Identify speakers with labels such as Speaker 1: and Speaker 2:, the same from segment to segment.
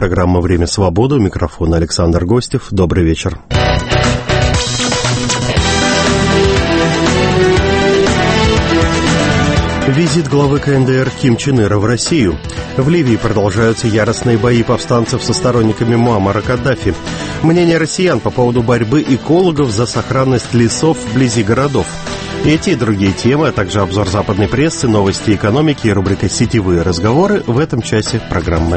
Speaker 1: программа «Время свободы». У микрофона Александр Гостев. Добрый вечер. Визит главы КНДР Ким Чен Ира в Россию. В Ливии продолжаются яростные бои повстанцев со сторонниками Муаммара Каддафи. Мнение россиян по поводу борьбы экологов за сохранность лесов вблизи городов. Эти и другие темы, а также обзор западной прессы, новости экономики и рубрика «Сетевые разговоры» в этом часе программы.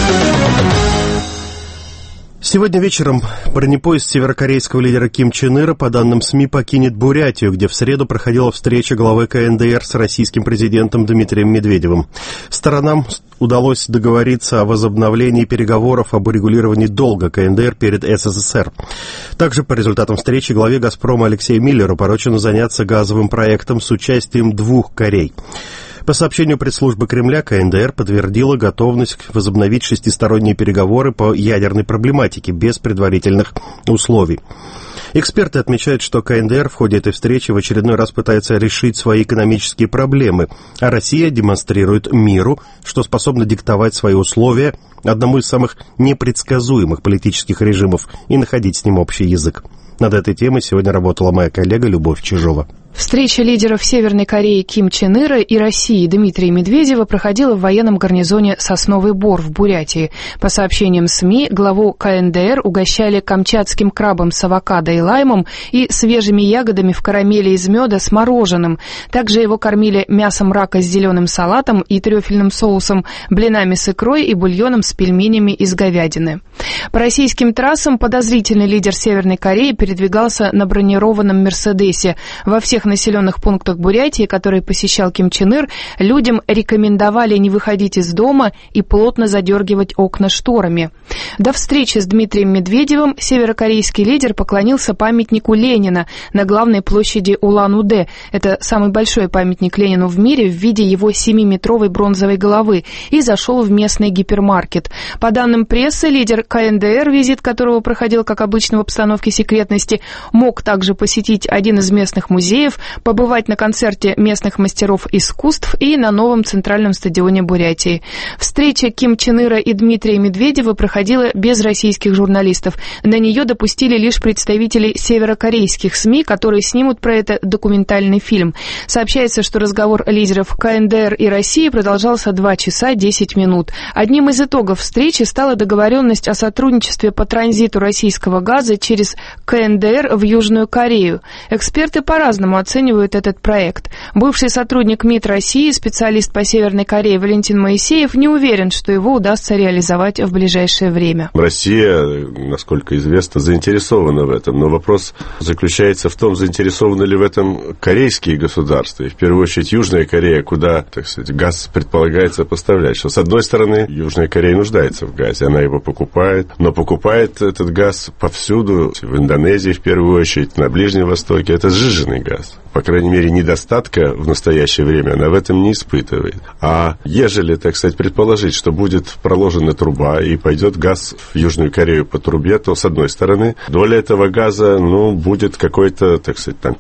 Speaker 1: Сегодня вечером бронепоезд северокорейского лидера Ким Чен Ира, по данным СМИ, покинет Бурятию, где в среду проходила встреча главы КНДР с российским президентом Дмитрием Медведевым. Сторонам удалось договориться о возобновлении переговоров об урегулировании долга КНДР перед СССР. Также по результатам встречи главе «Газпрома» Алексею Миллеру поручено заняться газовым проектом с участием двух Корей. По сообщению пресс-службы Кремля, КНДР подтвердила готовность возобновить шестисторонние переговоры по ядерной проблематике без предварительных условий. Эксперты отмечают, что КНДР в ходе этой встречи в очередной раз пытается решить свои экономические проблемы, а Россия демонстрирует миру, что способна диктовать свои условия одному из самых непредсказуемых политических режимов и находить с ним общий язык. Над этой темой сегодня работала моя коллега Любовь Чижова.
Speaker 2: Встреча лидеров Северной Кореи Ким Чен Ира и России Дмитрия Медведева проходила в военном гарнизоне Сосновый Бор в Бурятии. По сообщениям СМИ, главу КНДР угощали камчатским крабом с авокадо и лаймом и свежими ягодами в карамели из меда с мороженым. Также его кормили мясом рака с зеленым салатом и трюфельным соусом, блинами с икрой и бульоном с пельменями из говядины. По российским трассам подозрительный лидер Северной Кореи передвигался на бронированном «Мерседесе». Во всех населенных пунктах Бурятии, которые посещал Ким Чен Ир, людям рекомендовали не выходить из дома и плотно задергивать окна шторами. До встречи с Дмитрием Медведевым северокорейский лидер поклонился памятнику Ленина на главной площади Улан-Удэ. Это самый большой памятник Ленину в мире в виде его 7-метровой бронзовой головы, и зашел в местный гипермаркет. По данным прессы, лидер КНДР, визит которого проходил, как обычно, в обстановке секретности, мог также посетить один из местных музеев, побывать на концерте местных мастеров искусств и на новом центральном стадионе Бурятии. Встреча Ким Чен Ира и Дмитрия Медведева проходила без российских журналистов. На нее допустили лишь представителей северокорейских СМИ, которые снимут про это документальный фильм. Сообщается, что разговор лидеров КНДР и России продолжался 2 часа 10 минут. Одним из итогов встречи стала договоренность о сотрудничестве по транзиту российского газа через КНДР в Южную Корею. Эксперты по-разному оценивают этот проект. Бывший сотрудник МИД России, специалист по Северной Корее Валентин Моисеев не уверен, что его удастся реализовать в ближайшее время.
Speaker 3: Россия, насколько известно, заинтересована в этом, но вопрос заключается в том, заинтересованы ли в этом корейские государства, и в первую очередь Южная Корея, куда, так сказать, газ предполагается поставлять. Что, с одной стороны, Южная Корея нуждается в газе, она его покупает, но покупает этот газ повсюду, в Индонезии в первую очередь, на Ближнем Востоке. Это сжиженный газ. По крайней мере, недостатка в настоящее время она в этом не испытывает. А ежели, так сказать, предположить, что будет проложена труба и пойдет газ в Южную Корею по трубе, то, с одной стороны, доля этого газа, будет какой-то, так сказать, там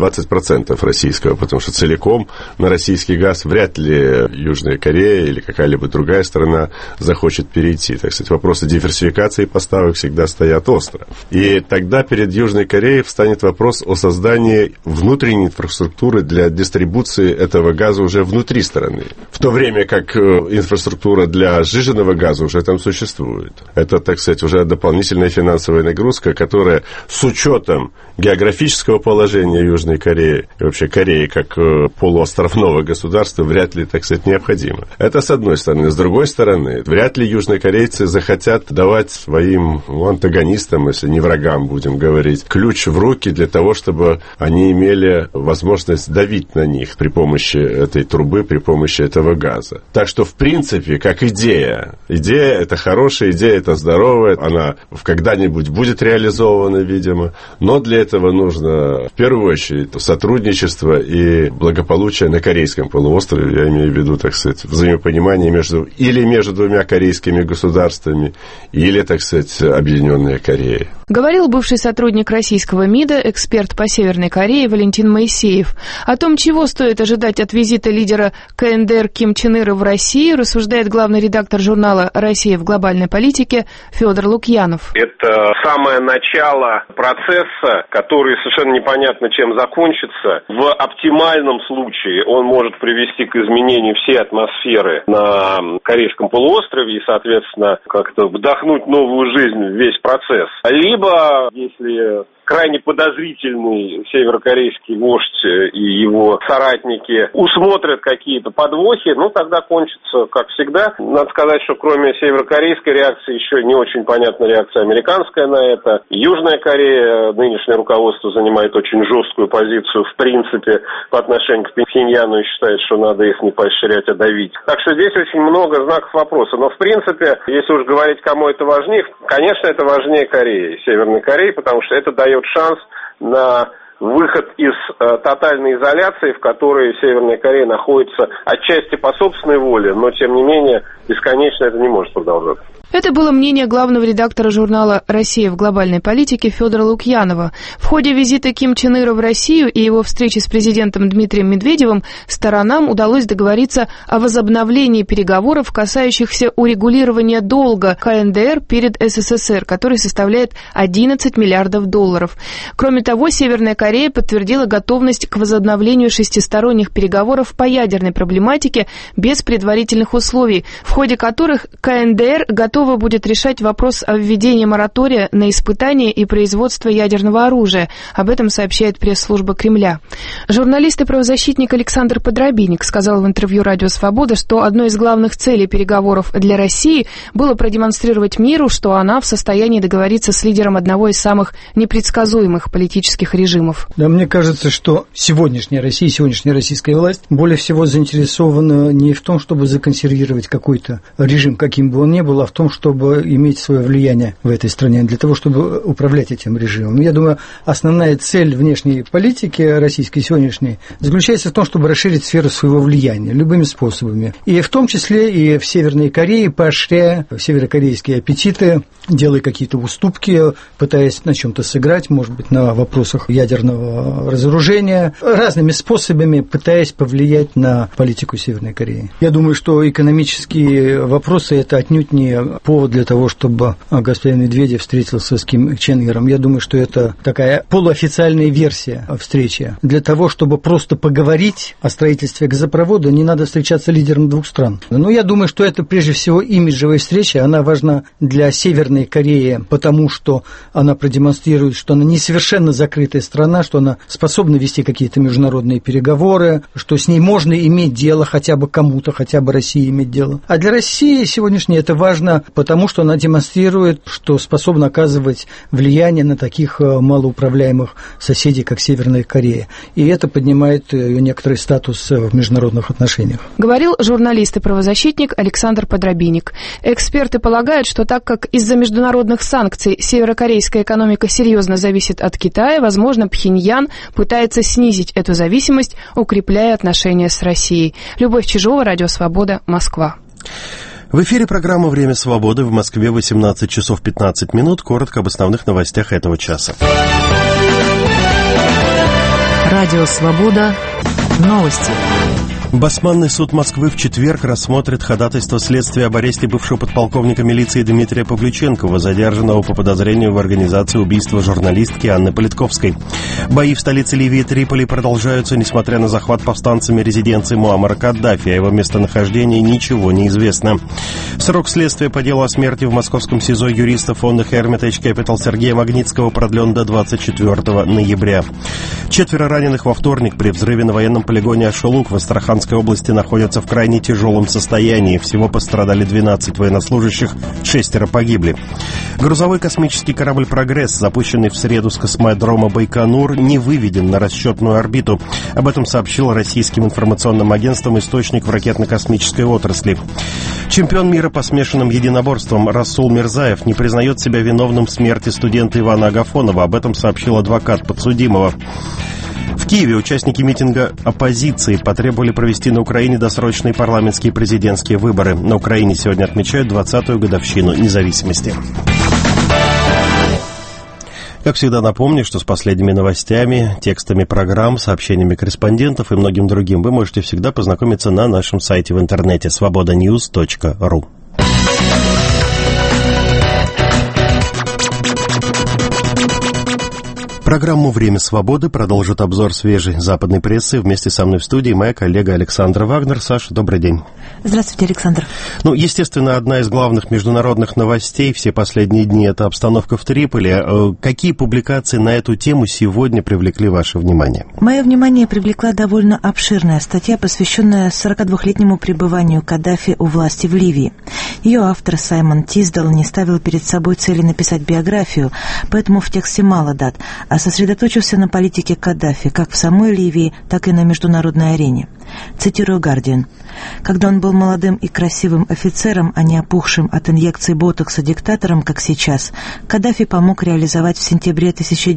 Speaker 3: 15-20% российского, потому что целиком на российский газ вряд ли Южная Корея или какая-либо другая страна захочет перейти. Так сказать, вопросы диверсификации поставок всегда стоят остро. И тогда перед Южной Кореей встанет вопрос о создании внутренней инфраструктуры для дистрибуции этого газа уже внутри страны. В то время как инфраструктура для сжиженного газа уже там существует. Это, так сказать, уже дополнительная финансовая нагрузка, которая с учетом географического положения Южной Кореи и вообще Кореи как полуостровного государства вряд ли, так сказать, необходима. Это с одной стороны. С другой стороны, вряд ли южнокорейцы захотят давать своим антагонистам, если не врагам будем говорить, ключ в руки для того, чтобы они имели возможность давить на них при помощи этой трубы, при помощи этого газа. Так что, в принципе, как идея это хорошая, идея это здоровая, она когда-нибудь будет реализована, видимо, но для этого нужно, в первую очередь, сотрудничество и благополучие на Корейском полуострове, я имею в виду, так сказать, взаимопонимание между двумя корейскими государствами, или, так сказать, Объединенная Корея.
Speaker 2: Говорил бывший сотрудник российского МИДа, эксперт по Северной Корее Валентин Иван Моисеев. О том, чего стоит ожидать от визита лидера КНДР Ким Чен Ира в Россию, рассуждает главный редактор журнала «Россия в глобальной политике» Федор Лукьянов.
Speaker 4: Это самое начало процесса, который совершенно непонятно чем закончится. В оптимальном случае он может привести к изменению всей атмосферы на Корейском полуострове и, соответственно, как-то вдохнуть новую жизнь в весь процесс. Либо, если крайне подозрительный северокорейский вождь и его соратники усмотрят какие-то подвохи, тогда кончится, как всегда. Надо сказать, что кроме северокорейской реакции еще не очень понятна реакция американская на это. Южная Корея, нынешнее руководство занимает очень жесткую позицию в принципе по отношению к Пхеньяну и считает, что надо их не поощрять, а давить. Так что здесь очень много знаков вопроса. Но в принципе, если уж говорить, кому это важнее, конечно, это важнее Кореи, Северной Кореи, потому что это дает шанс на выход из тотальной изоляции, в которой Северная Корея находится отчасти по собственной воле, но тем не менее бесконечно это не может продолжаться.
Speaker 2: Это было мнение главного редактора журнала «Россия в глобальной политике» Федора Лукьянова. В ходе визита Ким Чен Ира в Россию и его встречи с президентом Дмитрием Медведевым сторонам удалось договориться о возобновлении переговоров, касающихся урегулирования долга КНДР перед СССР, который составляет $11 миллиардов. Кроме того, Северная Корея подтвердила готовность к возобновлению шестисторонних переговоров по ядерной проблематике без предварительных условий, в ходе которых КНДР готова будет решать вопрос о введении моратория на испытание и производство ядерного оружия. Об этом сообщает пресс-служба Кремля. Журналист и правозащитник Александр Подробинник сказал в интервью «Радио Свобода», что одной из главных целей переговоров для России было продемонстрировать миру, что она в состоянии договориться с лидером одного из самых непредсказуемых политических режимов.
Speaker 5: Да, мне кажется, что сегодняшняя Россия, сегодняшняя российская власть более всего заинтересована не в том, чтобы законсервировать какой-то режим, каким бы он ни был, а в том, чтобы иметь свое влияние в этой стране, для того, чтобы управлять этим режимом. Я думаю, основная цель внешней политики российской сегодняшней заключается в том, чтобы расширить сферу своего влияния любыми способами. И в том числе и в Северной Корее, поощряя северокорейские аппетиты, делая какие-то уступки, пытаясь на чем-то сыграть, может быть, на вопросах ядерного разоружения, разными способами пытаясь повлиять на политику Северной Кореи. Я думаю, что экономические вопросы – это отнюдь не повод для того, чтобы господин Медведев встретился с Ким Чен Иром. Я думаю, что это такая полуофициальная версия встречи. Для того, чтобы просто поговорить о строительстве газопровода, не надо встречаться лидерам двух стран. Но я думаю, что это прежде всего имиджевая встреча. Она важна для Северной Кореи, потому что она продемонстрирует, что она не совершенно закрытая страна, что она способна вести какие-то международные переговоры, что с ней можно иметь дело хотя бы кому-то, хотя бы России иметь дело. А для России сегодняшнее это важно, потому что она демонстрирует, что способна оказывать влияние на таких малоуправляемых соседей, как Северная Корея. И это поднимает ее некоторый статус в международных отношениях.
Speaker 2: Говорил журналист и правозащитник Александр Подробинник. Эксперты полагают, что так как из-за международных санкций северокорейская экономика серьезно зависит от Китая, возможно, Пхеньян пытается снизить эту зависимость, укрепляя отношения с Россией. Любовь Чижова, Радио Свобода, Москва.
Speaker 1: В эфире программа «Время свободы», в Москве 18 часов 15 минут. Коротко об основных новостях этого часа.
Speaker 6: Радио Свобода. Новости.
Speaker 1: Басманный суд Москвы в четверг рассмотрит ходатайство следствия об аресте бывшего подполковника милиции Дмитрия Павлюченкова, задержанного по подозрению в организации убийства журналистки Анны Политковской. Бои в столице Ливии Триполи продолжаются, несмотря на захват повстанцами резиденции Муаммара Каддафи. О его местонахождении ничего не известно. Срок следствия по делу о смерти в московском СИЗО юриста фонда Hermitage Capital Сергея Магнитского продлен до 24 ноября. 4 раненых во вторник при взрыве на военном полигоне Ашелук в Астраханской области находятся в крайне тяжелом состоянии. Всего пострадали 12 военнослужащих, 6 погибли. Грузовой космический корабль «Прогресс», запущенный в среду с космодрома Байконур, не выведен на расчетную орбиту. Об этом сообщил российским информационным агентством источник в ракетно-космической отрасли. Чемпион мира по смешанным единоборствам Расул Мирзаев не признает себя виновным в смерти студента Ивана Агафонова. Об этом сообщил адвокат подсудимого. В Киеве участники митинга оппозиции потребовали провести на Украине досрочные парламентские и президентские выборы. На Украине сегодня отмечают 20-ю годовщину независимости. Как всегда, напомню, что с последними новостями, текстами программ, сообщениями корреспондентов и многим другим вы можете всегда познакомиться на нашем сайте в интернете svobodanews.ru. Программу «Время свободы» продолжит обзор свежей западной прессы. Вместе со мной в студии моя коллега Александра Вагнер. Саша, добрый день.
Speaker 7: Здравствуйте, Александр.
Speaker 1: Естественно, одна из главных международных новостей все последние дни – это обстановка в Триполи. Какие публикации на эту тему сегодня привлекли ваше внимание?
Speaker 7: Мое внимание привлекла довольно обширная статья, посвященная 42-летнему пребыванию Каддафи у власти в Ливии. Ее автор Саймон Тиздал не ставил перед собой цели написать биографию, поэтому в тексте мало дат, а сосредоточился на политике Каддафи как в самой Ливии, так и на международной арене. Цитирую «Гардиан». «Когда он был молодым и красивым офицером, а не опухшим от инъекций ботокса диктатором, как сейчас, Каддафи помог реализовать в сентябре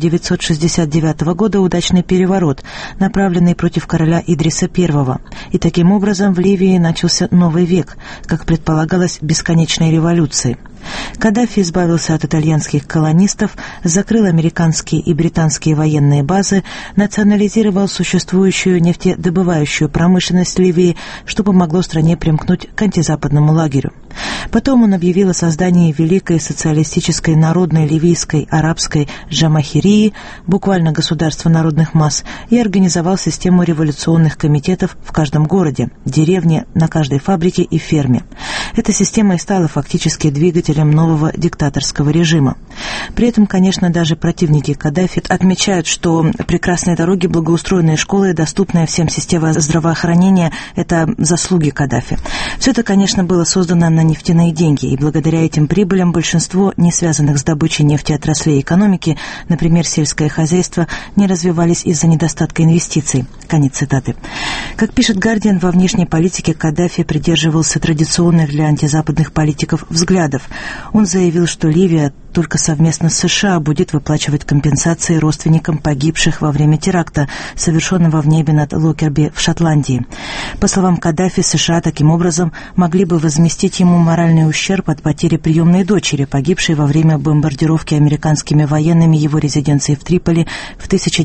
Speaker 7: 1969 года удачный переворот, направленный против короля Идриса I. И таким образом в Ливии начался новый век, как предполагалось, бесконечной революции. Каддафи избавился от итальянских колонистов, закрыл американские и британские военные базы, национализировал существующую нефтедобывающую промышленность Ливии, что помогло стране примкнуть к антизападному лагерю. Потом он объявил о создании Великой социалистической народной ливийской арабской Джамахирии, буквально государства народных масс, и организовал систему революционных комитетов в каждом городе, деревне, на каждой фабрике и ферме. Эта система и стала фактически двигателем нового диктаторского режима. При этом, конечно, даже противники Каддафи отмечают, что прекрасные дороги, благоустроенные школы и доступная всем система здравоохранения – это заслуги Каддафи. Все это, конечно, было создано на нефтяные деньги, и благодаря этим прибылям большинство не связанных с добычей нефти отраслей экономики, например, сельское хозяйство, не развивались из-за недостатка инвестиций. Конец цитаты. Как пишет «Гардиан», во внешней политике Каддафи придерживался традиционных для антизападных политиков взглядов. Он заявил, что Ливия только совместно с США будет выплачивать компенсации родственникам погибших во время теракта, совершенного в небе над Локерби в Шотландии. По словам Каддафи, США таким образом могли бы возместить ему моральный ущерб от потери приемной дочери, погибшей во время бомбардировки американскими военными его резиденции в Триполи в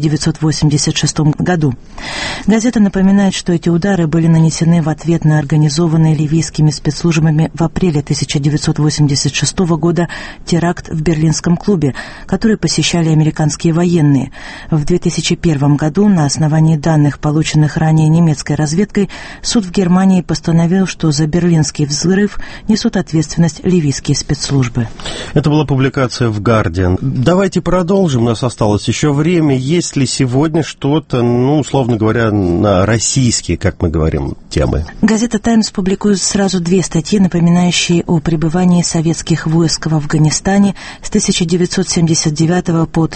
Speaker 7: 1986 году. Газета напоминает, что эти удары были нанесены в ответ на организованный ливийскими спецслужбами в апреле 1986 года теракт в Берлинском клубе, который посещали американские военные. В 2001 году на основании данных, полученных ранее немецкой разведкой, суд в Германии постановил, что за берлинский взрыв несут ответственность ливийские спецслужбы.
Speaker 1: Это была публикация в «Гардиан». Давайте продолжим, у нас осталось еще время. Есть ли сегодня что-то, условно говоря, на российские, как мы говорим, темы?
Speaker 7: Газета «Таймс» публикует сразу две статьи, напоминающие о пребывании советских войск в Афганистане с 1979 по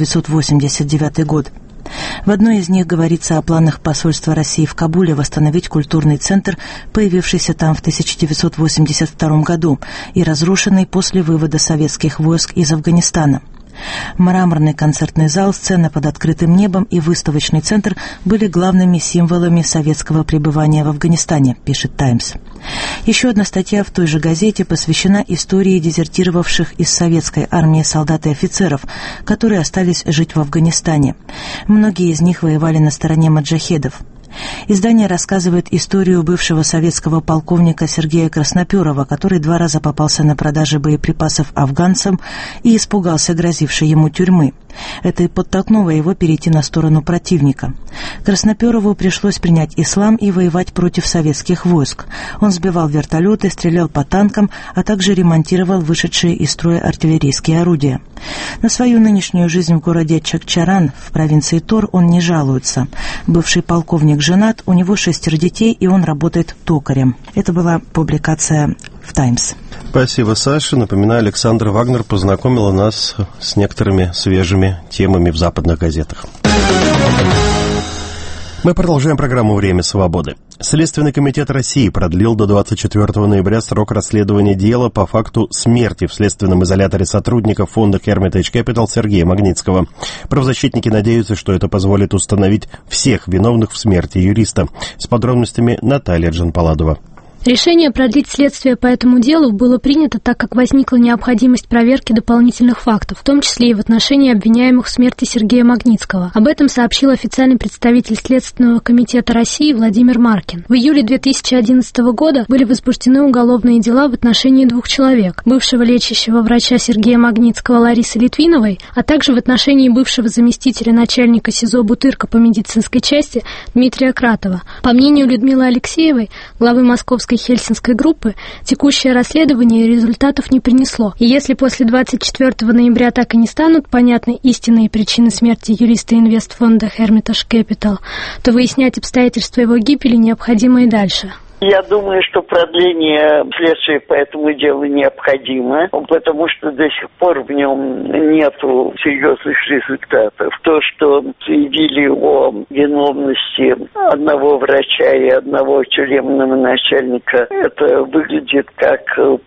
Speaker 7: 1989 год. В одной из них говорится о планах посольства России в Кабуле восстановить культурный центр, появившийся там в 1982 году и разрушенный после вывода советских войск из Афганистана. Мраморный концертный зал, сцена под открытым небом и выставочный центр были главными символами советского пребывания в Афганистане, пишет «Таймс». Еще одна статья в той же газете посвящена истории дезертировавших из советской армии солдат и офицеров, которые остались жить в Афганистане. Многие из них воевали на стороне маджахедов. Издание рассказывает историю бывшего советского полковника Сергея Красноперова, который 2 раза попался на продаже боеприпасов афганцам и испугался грозившей ему тюрьмы. Это и подтолкнуло его перейти на сторону противника. Красноперову пришлось принять ислам и воевать против советских войск. Он сбивал вертолеты, стрелял по танкам, а также ремонтировал вышедшие из строя артиллерийские орудия. На свою нынешнюю жизнь в городе Чакчаран в провинции Тор он не жалуется. Бывший полковник женат, у него 6 детей, и он работает токарем. Это была публикация в «Таймс».
Speaker 1: Спасибо, Саша. Напоминаю, Александра Вагнер познакомила нас с некоторыми свежими темами в западных газетах. Мы продолжаем программу «Время свободы». Следственный комитет России продлил до 24 ноября срок расследования дела по факту смерти в следственном изоляторе сотрудника фонда Hermitage Capital Сергея Магнитского. Правозащитники надеются, что это позволит установить всех виновных в смерти юриста. С подробностями Наталья Джанпаладова.
Speaker 8: Решение продлить следствие по этому делу было принято, так как возникла необходимость проверки дополнительных фактов, в том числе и в отношении обвиняемых в смерти Сергея Магнитского. Об этом сообщил официальный представитель Следственного комитета России Владимир Маркин. В июле 2011 года были возбуждены уголовные дела в отношении 2 человек: бывшего лечащего врача Сергея Магнитского Ларисы Литвиновой, а также в отношении бывшего заместителя начальника СИЗО Бутырка по медицинской части Дмитрия Кратова. По мнению Людмилы Алексеевой, главы Московской Хельсинской группы, текущее расследование результатов не принесло. И если после 24 ноября так и не станут понятны истинные причины смерти юриста инвестфонда Hermitage Capital, то выяснять обстоятельства его гибели необходимо и дальше.
Speaker 9: Я думаю, что продление следствия по этому делу необходимо, потому что до сих пор в нем нету серьезных результатов. То, что заявили о виновности одного врача и одного тюремного начальника, это выглядит как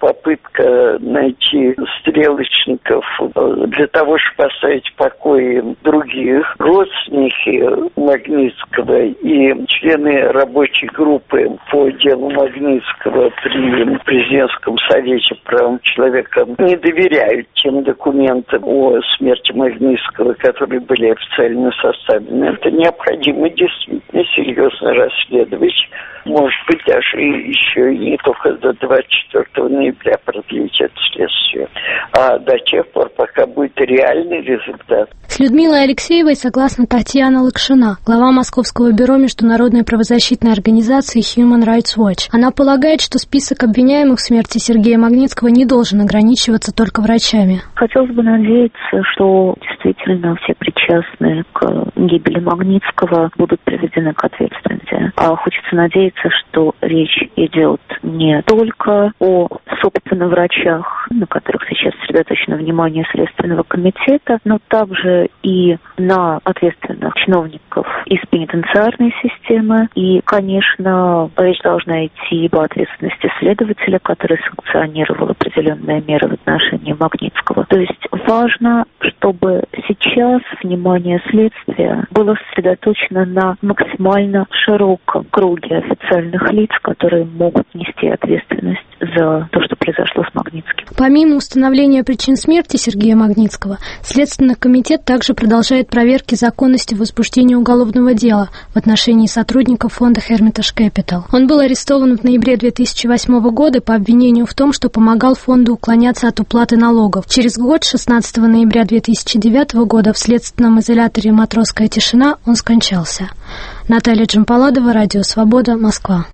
Speaker 9: попытка найти стрелочников для того, чтобы оставить в покое других. Родственники Магнитского и члены рабочей группы по делу Магнитского при президентском совете прав человека не доверяют тем документам о смерти Магнитского, которые были официально составлены. Это необходимо действительно серьезно расследовать. Может быть, даже еще и не только до 24 ноября продлить это следствие, а до тех пор, пока будет реальный результат.
Speaker 8: С Людмилой Алексеевой согласна Татьяна Лакшина, глава Московского бюро международной правозащитной организации Human Rights Watch. Она полагает, что список обвиняемых в смерти Сергея Магнитского не должен ограничиваться только врачами.
Speaker 10: Хотелось бы надеяться, что действительно все причастные к гибели Магнитского будут приведены к ответственности. А хочется надеяться, что речь идет не только о, собственно, врачах, на которых сейчас сосредоточено внимание Следственного комитета, но также и на ответственных чиновников из пенитенциарной системы. И, конечно, речь должна идти об ответственности следователя, который санкционировал определенные меры в отношении Магнитского. То есть важно, чтобы сейчас внимание следствия было сосредоточено на максимально широком круге официальных лиц, которые могут нести ответственность за то, что произошло с Магнитским.
Speaker 8: Помимо установления причин смерти Сергея Магнитского, Следственный комитет также продолжает проверки законности возбуждения уголовного дела в отношении сотрудников фонда Hermitage Capital. Он был арестован в ноябре 2008 года по обвинению в том, что помогал фонду уклоняться от уплаты налогов. Через год, 16 ноября 2009 года, в следственном изоляторе «Матросская тишина» он скончался. Наталья Джампаладова, Радио Свобода, Москва.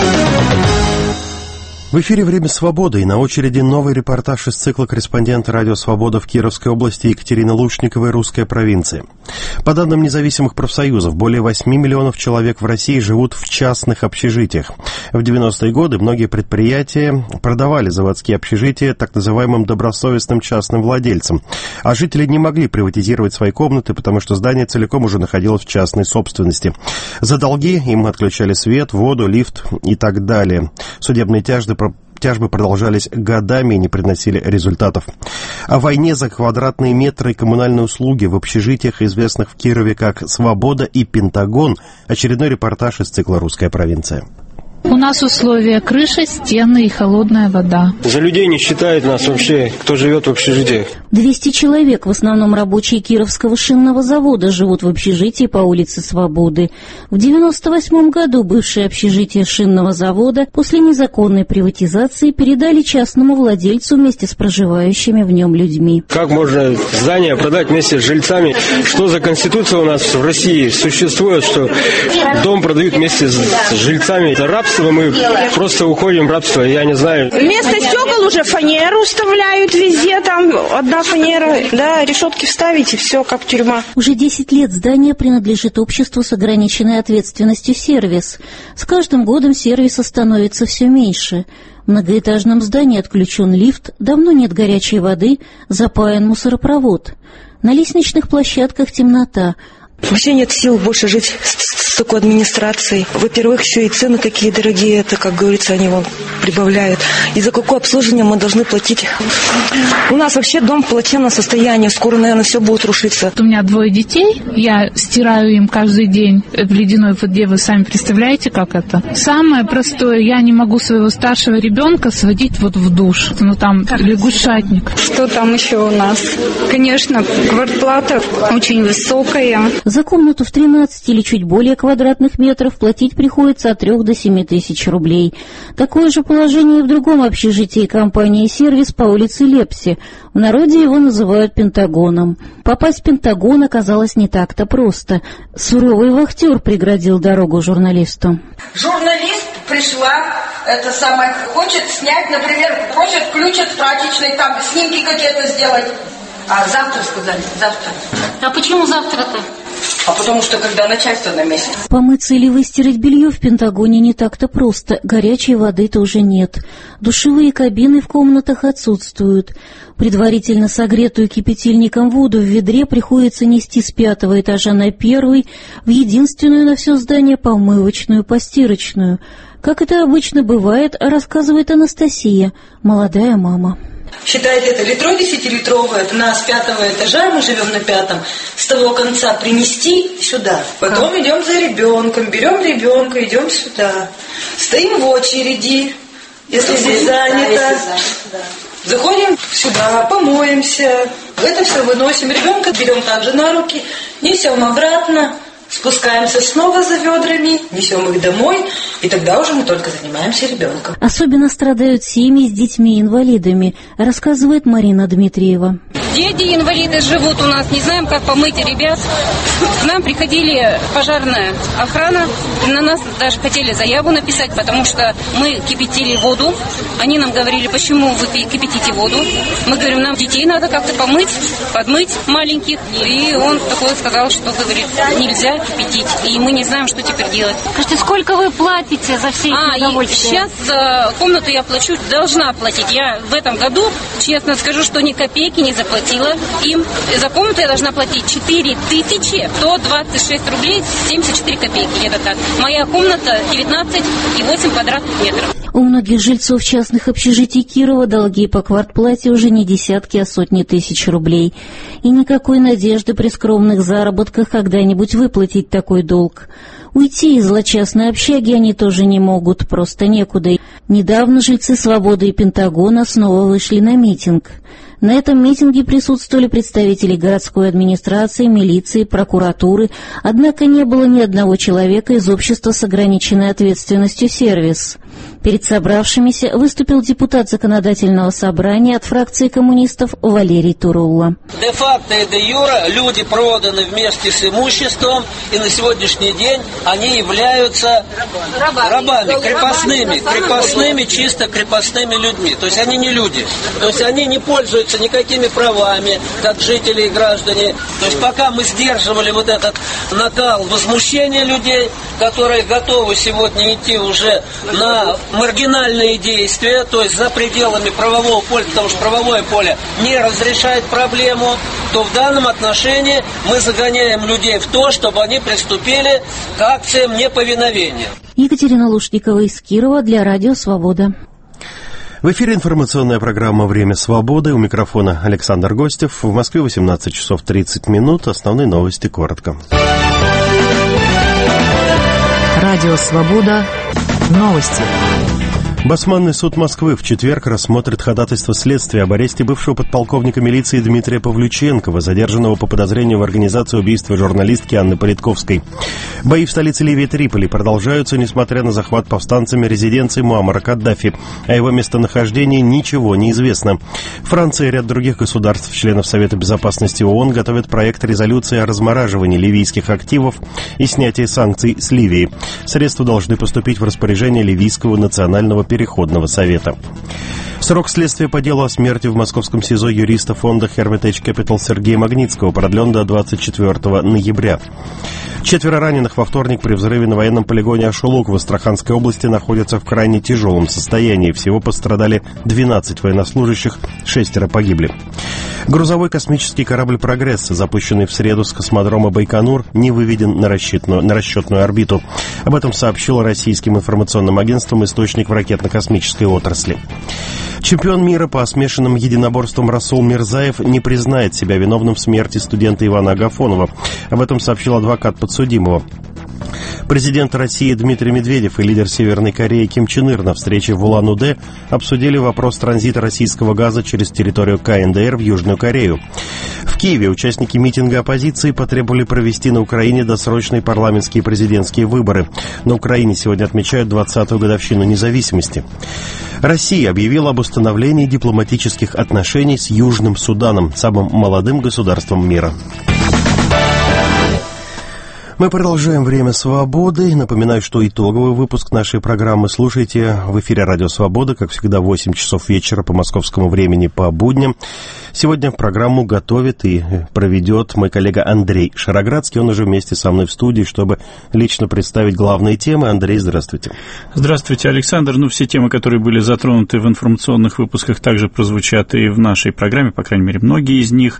Speaker 1: В эфире «Время свободы» и на очереди новый репортаж из цикла корреспондента «Радио Свобода» в Кировской области Екатерины Лучниковой «Русская провинция». По данным независимых профсоюзов, более 8 миллионов человек в России живут в частных общежитиях. В 90-е годы многие предприятия продавали заводские общежития так называемым добросовестным частным владельцам, а жители не могли приватизировать свои комнаты, потому что здание целиком уже находилось в частной собственности. За долги им отключали свет, воду, лифт и так далее. Судебные тяжбы продолжались годами и не приносили результатов. О войне за квадратные метры и коммунальные услуги в общежитиях, известных в Кирове как «Свобода» и «Пентагон», очередной репортаж из цикла «Русская провинция».
Speaker 11: У нас условия: крыша, стены и холодная вода.
Speaker 12: За людей не считают нас вообще, кто живет в общежитиях.
Speaker 13: 200 человек, в основном рабочие Кировского шинного завода, живут в общежитии по улице Свободы. В 98 году бывшее общежитие шинного завода после незаконной приватизации передали частному владельцу вместе с проживающими в нем людьми.
Speaker 12: Как можно здание продать вместе с жильцами? Что за конституция у нас в России существует, что дом продают вместе с жильцами? Это рабство. Мы просто уходим в рабство, я не знаю.
Speaker 14: Вместо стекол уже фанеру вставляют везде, там одна фанера, да, решетки вставить и все, как тюрьма.
Speaker 13: Уже 10 лет здание принадлежит обществу с ограниченной ответственностью «Сервис». С каждым годом сервиса становится все меньше. В многоэтажном здании отключен лифт, давно нет горячей воды, запаян мусоропровод. На лестничных площадках темнота.
Speaker 14: Вообще нет сил больше жить с
Speaker 15: с такой администрацией. Во-первых, еще и цены такие дорогие, это, как говорится, они вон прибавляют. И за какое обслуживание мы должны платить? У нас вообще дом в плачевном состоянии, скоро, наверное, все будет рушиться.
Speaker 11: У меня 2 детей, я стираю им каждый день в ледяной воде, вы сами представляете, как это? Самое простое, я не могу своего старшего ребенка сводить вот в душ, ну там лягушатник.
Speaker 16: Что там еще у нас? Конечно, квартплата очень высокая.
Speaker 13: За комнату в 13 или чуть более квадратных метров платить приходится от 3 до 7 тысяч рублей. Такое же положение и в другом общежитии компании «Сервис» по улице Лепси. В народе его называют Пентагоном. Попасть в Пентагон оказалось не так-то просто. Суровый вахтер преградил дорогу журналисту.
Speaker 17: Журналист пришла, хочет снять, например, просит ключ от прачечной, там снимки какие-то сделать. А завтра сказали, завтра.
Speaker 13: А почему завтра-то?
Speaker 17: А потому что когда начальство на месте.
Speaker 13: Помыться или выстирать белье в Пентагоне не так-то просто. Горячей воды тоже нет. Душевые кабины в комнатах отсутствуют. Предварительно согретую кипятильником воду в ведре приходится нести с 5-го этажа на 1-й в единственную на все здание помывочную постирочную. Как это обычно бывает, рассказывает Анастасия, молодая мама.
Speaker 18: Считайте, это ведро 10-литровое, это нас с 5-го этажа, мы живем на 5-м, с того конца принести сюда. Потом идем за ребенком, берем ребенка, идем сюда. Стоим в очереди, если здесь занято. Заходим сюда, помоемся. Это все выносим ребенка, берем также на руки, несем обратно. Спускаемся снова за ведрами, несем их домой, и тогда уже мы только занимаемся ребенком.
Speaker 13: Особенно страдают семьи с детьми-инвалидами, рассказывает Марина Дмитриева.
Speaker 19: Дети-инвалиды живут у нас, не знаем, как помыть ребят. К нам приходили пожарная охрана, на нас даже хотели заяву написать, потому что мы кипятили воду. Они нам говорили, почему вы кипятите воду. Мы говорим, нам детей надо как-то помыть, подмыть маленьких. И он такой сказал, что, говорит, нельзя кипятить. И мы не знаем, что теперь делать.
Speaker 13: Скажите, сколько вы платите за все эти удовольствия?
Speaker 19: Сейчас за комнату я должна платить. Я в этом году, честно скажу, что ни копейки не заплатила им. За комнату я должна платить 4126 рублей 74 копейки. Где-то так. Моя комната 19,8 квадратных метров.
Speaker 13: У многих жильцов частных общежитий Кирова долги по квартплате уже не десятки, а сотни тысяч рублей. И никакой надежды при скромных заработках когда-нибудь выплатить такой долг. Уйти из злочастной общаги они тоже не могут, просто некуда. Недавно жильцы «Свободы» и Пентагона снова вышли на митинг. На этом митинге присутствовали представители городской администрации, милиции, прокуратуры, однако не было ни одного человека из общества с ограниченной ответственностью «Сервис». Перед собравшимися выступил депутат законодательного собрания от фракции коммунистов Валерий Турулла.
Speaker 20: Де-факто и де-юра люди проданы вместе с имуществом, и на сегодняшний день они являются рабами, крепостными, чисто крепостными людьми. То есть они не люди. То есть они не пользуются никакими правами, как жители и граждане. То есть пока мы сдерживали вот этот накал возмущения людей, которые готовы сегодня идти уже на маргинальные действия, то есть за пределами правового поля, потому что правовое поле не разрешает проблему, то в данном отношении мы загоняем людей в то, чтобы они приступили к акциям неповиновения.
Speaker 13: Екатерина Лушникова из Кирова для Радио «Свобода».
Speaker 1: В эфире информационная программа «Время свободы». У микрофона Александр Гостев. В Москве 18 часов 30 минут. Основные новости коротко.
Speaker 6: Радио «Свобода». Новости.
Speaker 1: Басманный суд Москвы в четверг рассмотрит ходатайство следствия об аресте бывшего подполковника милиции Дмитрия Павлюченкова, задержанного по подозрению в организации убийства журналистки Анны Политковской. Бои в столице Ливии Триполи продолжаются, несмотря на захват повстанцами резиденции Муаммара Каддафи. О его местонахождении ничего не известно. Франция и ряд других государств, членов Совета Безопасности ООН, готовят проект резолюции о размораживании ливийских активов и снятии санкций с Ливии. Средства должны поступить в распоряжение Ливийского национального переходного совета. Срок следствия по делу о смерти в московском СИЗО юриста фонда Hermitage Capital Сергея Магнитского продлен до 24 ноября. 4 раненых во вторник при взрыве на военном полигоне Ашулук в Астраханской области находятся в крайне тяжелом состоянии. Всего пострадали 12 военнослужащих, 6 погибли. Грузовой космический корабль «Прогресс», запущенный в среду с космодрома Байконур, не выведен на расчетную орбиту. Об этом сообщил российским информационным агентством источник в ракетно-космической отрасли. Чемпион мира по смешанным единоборствам Расул Мирзаев не признает себя виновным в смерти студента Ивана Агафонова. Об этом сообщил адвокат подсудимого. Президент России Дмитрий Медведев и лидер Северной Кореи Ким Чен Ир на встрече в Улан-Удэ обсудили вопрос транзита российского газа через территорию КНДР в Южную Корею. В Киеве участники митинга оппозиции потребовали провести на Украине досрочные парламентские и президентские выборы. На Украине сегодня отмечают 20-ю годовщину независимости. Россия объявила об установлении дипломатических отношений с Южным Суданом, самым молодым государством мира. Мы продолжаем «Время свободы». Напоминаю, что итоговый выпуск нашей программы слушайте в эфире «Радио Свобода», как всегда, в 8 часов вечера по московскому времени по будням. Сегодня программу готовит и проведет мой коллега Андрей Шароградский. Он уже вместе со мной в студии, чтобы лично представить главные темы. Андрей, здравствуйте.
Speaker 21: Здравствуйте, Александр. Все темы, которые были затронуты в информационных выпусках, также прозвучат и в нашей программе, по крайней мере, многие из них.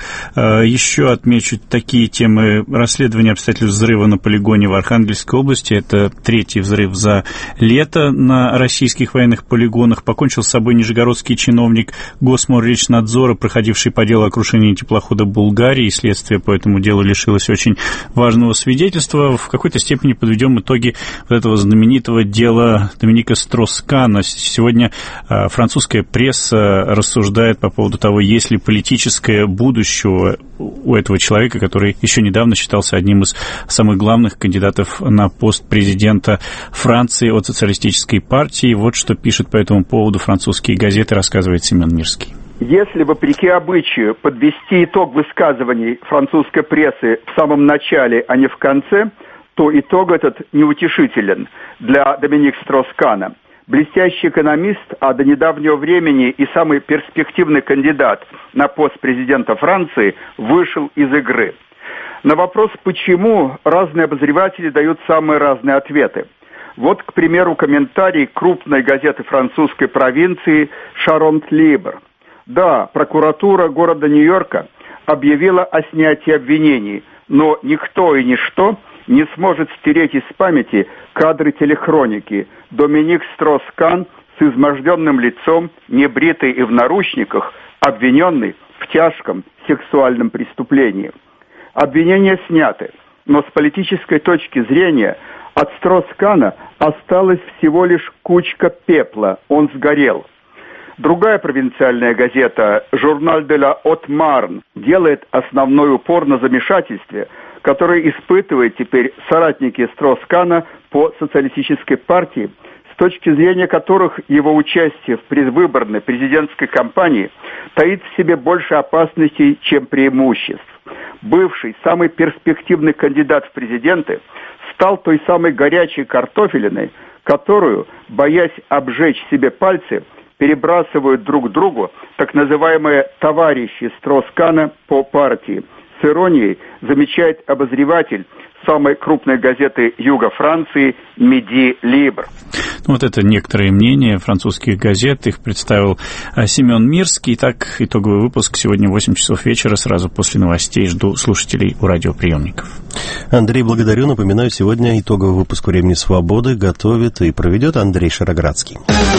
Speaker 21: Еще отмечу такие темы: расследования обстоятельств взрыва на полигоне в Архангельской области. Это третий взрыв за лето на российских военных полигонах. Покончил с собой нижегородский чиновник Госморречнадзора, проходивший по делу о крушении теплохода «Булгарии». Следствие по этому делу лишилось очень важного свидетельства. В какой-то степени подведем итоги вот этого знаменитого дела Доминика Строс-Кана. Сегодня французская пресса рассуждает по поводу того, есть ли политическое будущее у этого человека, который еще недавно считался одним из самых главных кандидатов на пост президента Франции от социалистической партии. Вот что пишет по этому поводу французские газеты, рассказывает Семен Мирский.
Speaker 22: Если, вопреки обычаю, подвести итог высказываний французской прессы в самом начале, а не в конце, то итог этот неутешителен для Доминика Строс-Кана. Блестящий экономист, а до недавнего времени и самый перспективный кандидат на пост президента Франции, вышел из игры. На вопрос «почему?» разные обозреватели дают самые разные ответы. Вот, к примеру, комментарий крупной газеты французской провинции «Шаронт Либр». Да, прокуратура города Нью-Йорка объявила о снятии обвинений, но никто и ничто не сможет стереть из памяти кадры телехроники. Доминик Строс-Кан с изможденным лицом, небритый и в наручниках, обвиненный в тяжком сексуальном преступлении. Обвинения сняты, но с политической точки зрения от Строс-Кана осталась всего лишь кучка пепла, он сгорел. Другая провинциальная газета «Журналь де ла От-Марн» делает основной упор на замешательстве, которое испытывают теперь соратники Строс-Кана по социалистической партии, с точки зрения которых его участие в предвыборной президентской кампании таит в себе больше опасностей, чем преимуществ. Бывший самый перспективный кандидат в президенты стал той самой горячей картофелиной, которую, боясь обжечь себе пальцы, перебрасывают друг другу так называемые товарищи Строс-Кана по партии. С иронией замечает обозреватель самой крупной газеты Юга Франции «Миди Либр».
Speaker 21: Вот это некоторые мнения французских газет. Их представил Семен Мирский. Итак, итоговый выпуск сегодня в 8 часов вечера, сразу после новостей. Жду слушателей у радиоприемников.
Speaker 1: Андрей, благодарю. Напоминаю, сегодня итоговый выпуск «Времени свободы» готовит и проведет Андрей Шароградский.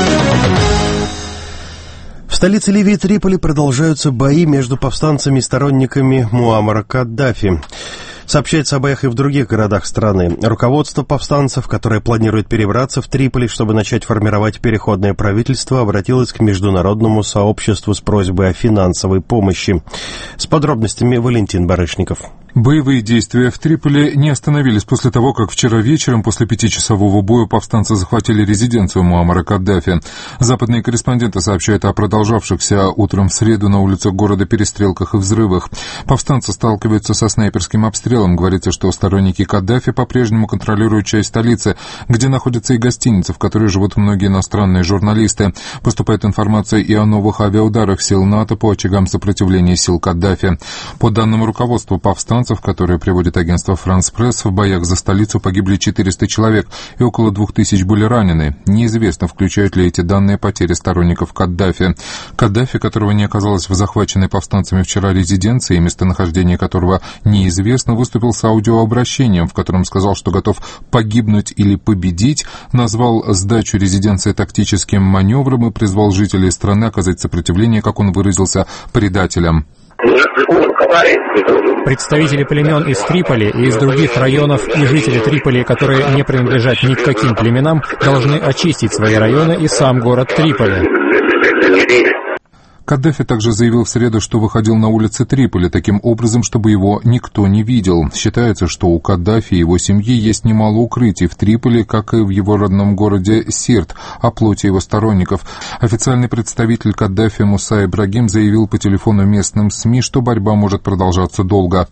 Speaker 1: В столице Ливии Триполи продолжаются бои между повстанцами и сторонниками Муаммара Каддафи. Сообщается о боях и в других городах страны. Руководство повстанцев, которое планирует перебраться в Триполи, чтобы начать формировать переходное правительство, обратилось к международному сообществу с просьбой о финансовой помощи. С подробностями Валентин Барышников.
Speaker 23: Боевые действия в Триполи не остановились после того, как вчера вечером после 5-часового боя повстанцы захватили резиденцию Муаммара Каддафи. Западные корреспонденты сообщают о продолжавшихся утром в среду на улицах города перестрелках и взрывах. Повстанцы сталкиваются со снайперским обстрелом. Говорится, что сторонники Каддафи по-прежнему контролируют часть столицы, где находятся и гостиницы, в которой живут многие иностранные журналисты. Поступает информация и о новых авиаударах сил НАТО по очагам сопротивления сил Каддафи. По данным руководства повстанцев, повстанцев, которые приводит агентство «Франс Пресс», в боях за столицу погибли 400 человек и около 2000 были ранены. Неизвестно, включают ли эти данные потери сторонников Каддафи. Каддафи, которого не оказалось в захваченной повстанцами вчера резиденции, местонахождение которого неизвестно, выступил с аудиообращением, в котором сказал, что готов погибнуть или победить, назвал сдачу резиденции тактическим маневром и призвал жителей страны оказать сопротивление, как он выразился, предателям.
Speaker 3: Представители племен из Триполи и из других районов и жители Триполи, которые не принадлежат ни к каким племенам, должны очистить свои районы и сам город Триполи.
Speaker 23: Каддафи также заявил в среду, что выходил на улицы Триполи таким образом, чтобы его никто не видел. Считается, что у Каддафи и его семьи есть немало укрытий в Триполи, как и в его родном городе Сирт, оплоте его сторонников. Официальный представитель Каддафи Муса Ибрагим заявил по телефону местным СМИ, что борьба может продолжаться долго.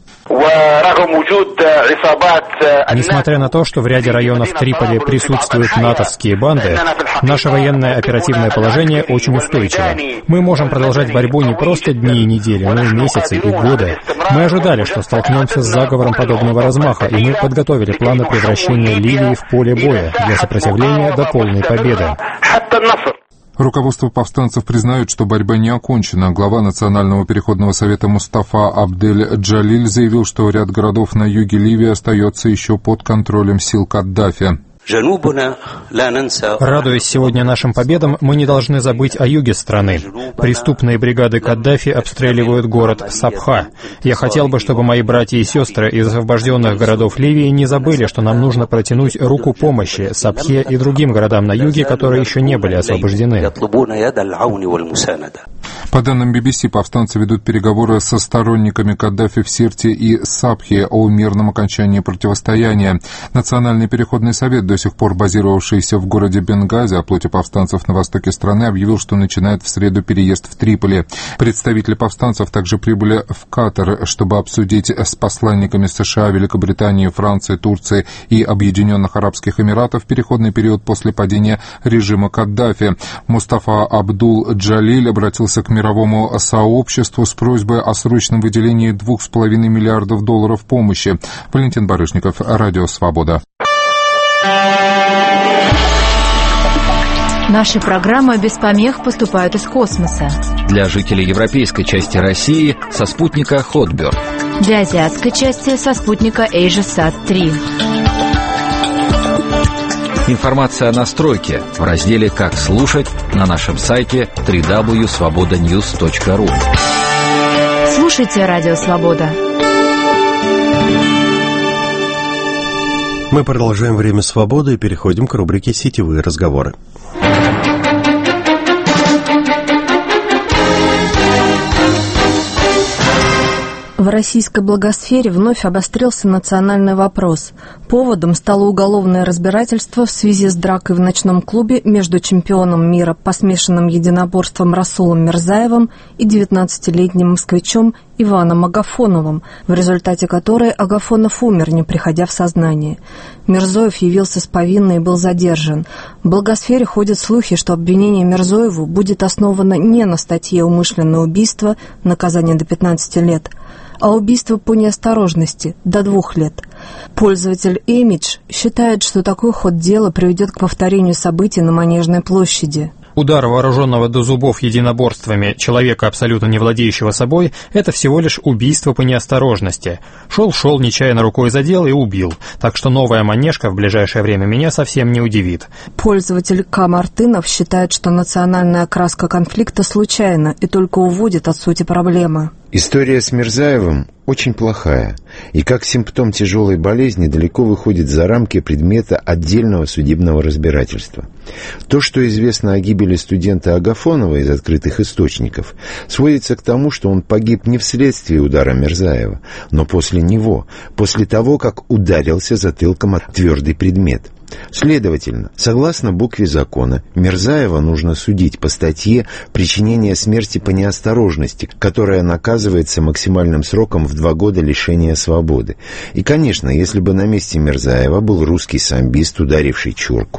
Speaker 3: Несмотря на то, что в ряде районов Триполи присутствуют натовские банды, наше военное оперативное положение очень устойчиво. Мы можем продолжать борьбу не просто дни и недели, но и месяцы и годы. Мы ожидали, что столкнемся с заговором подобного размаха, и мы подготовили планы превращения Ливии в поле боя для сопротивления до полной победы.
Speaker 23: Руководство повстанцев признает, что борьба не окончена. Глава Национального переходного совета Мустафа Абдель-Джалиль заявил, что ряд городов на юге Ливии остается еще под контролем сил Каддафи.
Speaker 3: Радуясь сегодня нашим победам, мы не должны забыть о юге страны. Преступные бригады Каддафи обстреливают город Сабха. Я хотел бы, чтобы мои братья и сестры из освобожденных городов Ливии не забыли, что нам нужно протянуть руку помощи Сабхе и другим городам на юге, которые еще не были освобождены.
Speaker 23: По данным BBC, повстанцы ведут переговоры со сторонниками Каддафи в Сирте и Сабхе о мирном окончании противостояния. Национальный переходный совет, до сих пор базировавшийся в городе Бенгази, оплоте повстанцев на востоке страны, объявил, что начинает в среду переезд в Триполи. Представители повстанцев также прибыли в Катар, чтобы обсудить с посланниками США, Великобритании, Франции, Турции и Объединенных Арабских Эмиратов переходный период после падения режима Каддафи. Мустафа Абдул-Джалиль обратился к мировому сообществу с просьбой о срочном выделении $2,5 миллиардов помощи. Валентин Барышников, Радио Свобода.
Speaker 6: Наши программы без помех поступают из космоса.
Speaker 4: Для жителей европейской части России со спутника Hotbird.
Speaker 6: Для азиатской части со спутника AsiaSat-3.
Speaker 4: Информация о настройке в разделе «Как слушать» на нашем сайте www.svobodanews.ru.
Speaker 6: Слушайте Радио Свобода.
Speaker 1: Мы продолжаем «Время свободы» и переходим к рубрике «Сетевые разговоры».
Speaker 5: В российской блогосфере вновь обострился национальный вопрос. Поводом стало уголовное разбирательство в связи с дракой в ночном клубе между чемпионом мира по смешанным единоборствам Расулом Мирзаевым и 19-летним москвичом Иваном Агафоновым, в результате которой Агафонов умер, не приходя в сознание. Мирзоев явился с повинной и был задержан. В блогосфере ходят слухи, что обвинение Мирзоеву будет основано не на статье «Умышленное убийство», наказание до 15 лет, а убийство по неосторожности до 2 лет. Пользователь Image считает, что такой ход дела приведет к повторению событий на Манежной площади.
Speaker 3: Удар вооруженного до зубов единоборствами человека, абсолютно не владеющего собой, это всего лишь убийство по неосторожности. Шел, нечаянно рукой задел и убил. Так что новая Манежка в ближайшее время меня совсем не удивит.
Speaker 5: Пользователь К. Мартынов считает, что национальная окраска конфликта случайна и только уводит от сути проблемы.
Speaker 24: История с Мирзаевым очень плохая, и как симптом тяжелой болезни далеко выходит за рамки предмета отдельного судебного разбирательства. То, что известно о гибели студента Агафонова из открытых источников, сводится к тому, что он погиб не вследствие удара Мирзаева, но после него, после того, как ударился затылком о твердый предмет. Следовательно, согласно букве закона, Мирзаева нужно судить по статье «Причинение смерти по неосторожности», которая наказывается максимальным сроком в 2 года лишения свободы. И, конечно, если бы на месте Мирзаева был русский самбист, ударивший чурку,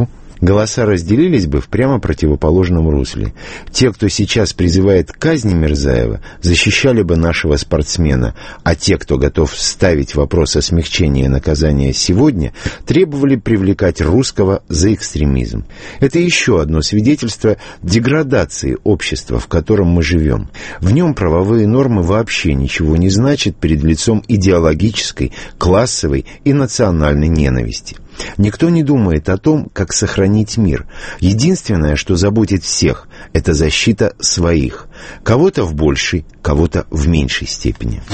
Speaker 24: голоса разделились бы в прямо противоположном русле. Те, кто сейчас призывает к казни Мирзаева, защищали бы нашего спортсмена, а те, кто готов ставить вопрос о смягчении наказания сегодня, требовали привлекать русского за экстремизм. Это еще одно свидетельство деградации общества, в котором мы живем. В нем правовые нормы вообще ничего не значат перед лицом идеологической, классовой и национальной ненависти. Никто не думает о том, как сохранить мир. Единственное, что заботит всех, это защита своих. Кого-то в большей, кого-то в меньшей степени.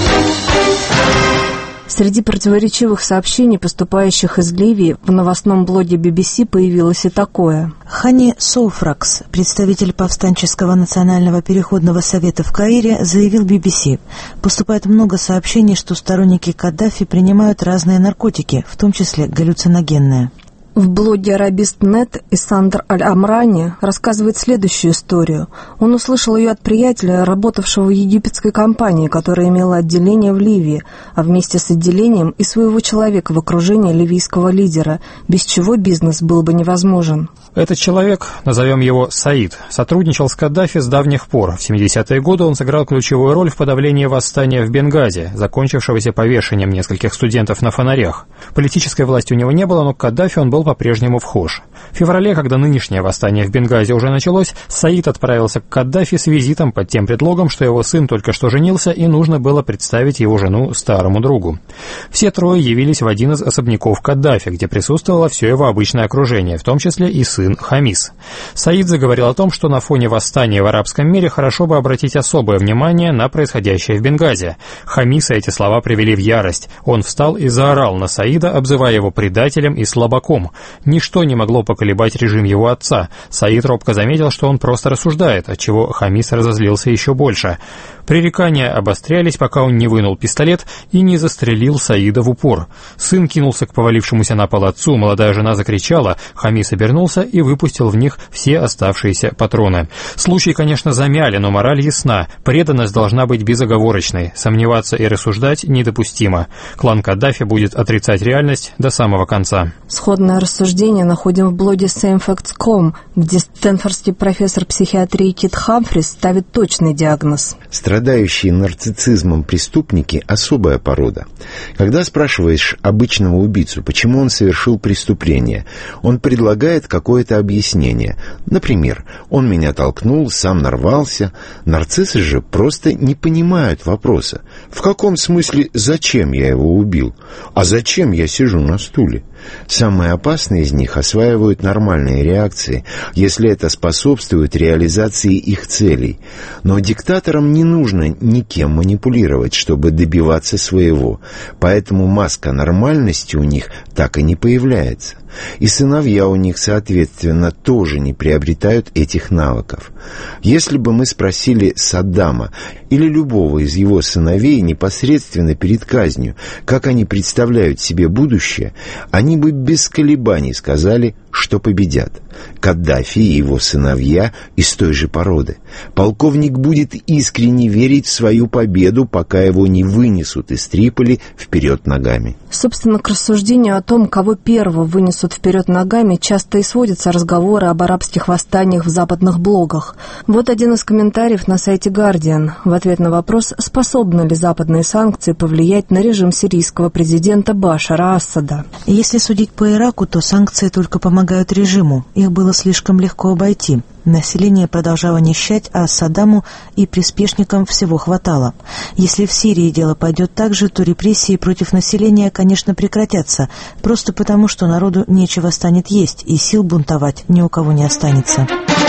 Speaker 5: Среди противоречивых сообщений, поступающих из Ливии, в новостном блоге BBC появилось и такое.
Speaker 2: Хани Соуфракс, представитель повстанческого национального переходного совета в Каире, заявил BBC: поступает много сообщений, что сторонники Каддафи принимают разные наркотики, в том числе галлюциногенные.
Speaker 5: В блоге Арабист.нет Исандр Аль-Амрани рассказывает следующую историю. Он услышал ее от приятеля, работавшего в египетской компании, которая имела отделение в Ливии, а вместе с отделением и своего человека в окружении ливийского лидера, без чего бизнес был бы невозможен.
Speaker 3: Этот человек, назовем его Саид, сотрудничал с Каддафи с давних пор. В 70-е годы он сыграл ключевую роль в подавлении восстания в Бенгази, закончившегося повешением нескольких студентов на фонарях. Политической власти у него не было, но к Каддафи он был по-прежнему вхож. В феврале, когда нынешнее восстание в Бенгази уже началось, Саид отправился к Каддафи с визитом под тем предлогом, что его сын только что женился и нужно было представить его жену старому другу. Все трое явились в один из особняков Каддафи, где присутствовало все его обычное окружение, в том числе и сын Хамис. Саид заговорил о том, что на фоне восстания в арабском мире хорошо бы обратить особое внимание на происходящее в Бенгази. Хамиса эти слова привели в ярость. Он встал и заорал на Саида, обзывая его предателем и слабаком. Ничто не могло поколебать режим его отца. Саид робко заметил, что он просто рассуждает, отчего Хамис разозлился еще больше. Пререкания обострялись, пока он не вынул пистолет и не застрелил Саида в упор. Сын кинулся к повалившемуся на пол отцу, молодая жена закричала, Хамис обернулся и выпустил в них все оставшиеся патроны. Случай, конечно, замяли, но мораль ясна. Преданность должна быть безоговорочной. Сомневаться и рассуждать недопустимо. Клан Каддафи будет отрицать реальность до самого конца.
Speaker 5: Сходное рассуждение находим в блоге SameFacts.com, где стэнфордский профессор психиатрии Кит Хамфрис ставит точный диагноз.
Speaker 24: Страдающие нарциссизмом преступники – особая порода. Когда спрашиваешь обычного убийцу, почему он совершил преступление, он предлагает какое-то объяснение. Например, он меня толкнул, сам нарвался. Нарциссы же просто не понимают вопроса. В каком смысле «зачем я его убил?» А зачем я сижу на стуле? Самые опасные из них осваивают нормальные реакции, если это способствует реализации их целей. Но диктаторам не нужно никем манипулировать, чтобы добиваться своего, поэтому маска нормальности у них так и не появляется. И сыновья у них, соответственно, тоже не приобретают этих навыков. Если бы мы спросили Саддама или любого из его сыновей непосредственно перед казнью, как они представляют себе будущее, они бы без колебаний сказали, что победят. Каддафи и его сыновья из той же породы. Полковник будет искренне верить в свою победу, пока его не вынесут из Триполи вперед ногами.
Speaker 5: Собственно, к рассуждению о том, кого первого вынесут вперед ногами, часто и сводятся разговоры об арабских восстаниях в западных блогах. Вот один из комментариев на сайте Guardian в ответ на вопрос, способны ли западные санкции повлиять на режим сирийского президента Башара Асада.
Speaker 2: Если судить по Ираку, то санкции только помогают режиму. Их было слишком легко обойти. Население продолжало нищать, а Саддаму и приспешникам всего хватало. Если в Сирии дело пойдет так же, то репрессии против населения, конечно, прекратятся, просто потому, что народу нечего станет есть, и сил бунтовать ни у кого не останется.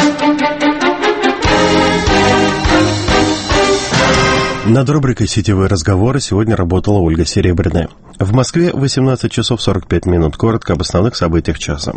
Speaker 1: Над рубрикой «Сетевые разговоры» сегодня работала Ольга Серебряная. В Москве 18 часов 45 минут. Коротко об основных событиях часа.